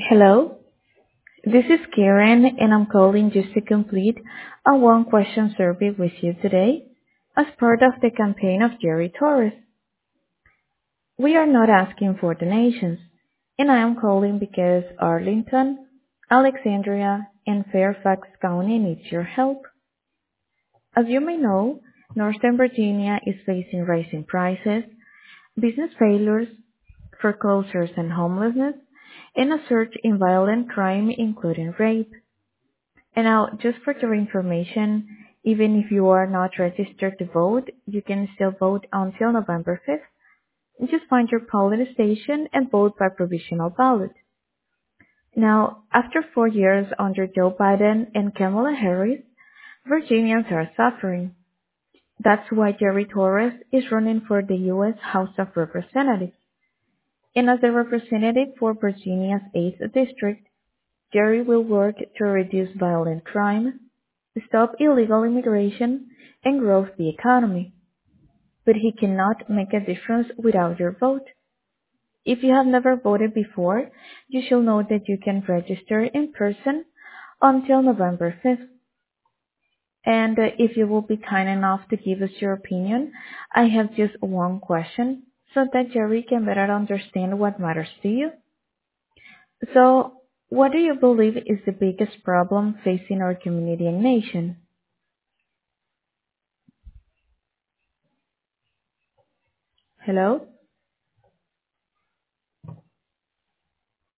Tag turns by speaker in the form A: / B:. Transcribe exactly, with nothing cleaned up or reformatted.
A: Hello, this is Karen, and I'm calling just to complete a one-question survey with you today as part of the campaign of Jerry Torres. We are not asking for donations, and I am calling because Arlington, Alexandria, and Fairfax County needs your help. As you may know, Northern Virginia is facing rising prices, business failures, foreclosures and homelessness, and a surge in violent crime including rape. And now, just for your information, even if you are not registered to vote, you can still vote until November fifth. Just find your polling station and vote by provisional ballot. Now, after four years under Joe Biden and Kamala Harris, Virginians are suffering. That's why Jerry Torres is running for the U S House of Representatives. And as a representative for Virginia's eighth District, Jerry will work to reduce violent crime, stop illegal immigration, and grow the economy. But he cannot make a difference without your vote. If you have never voted before, you should know that you can register in person until November fifth. And uh, if you will be kind enough to give us your opinion, I have just one question so that Jerry can better understand what matters to you. So, what do you believe is the biggest problem facing our community and nation? Hello?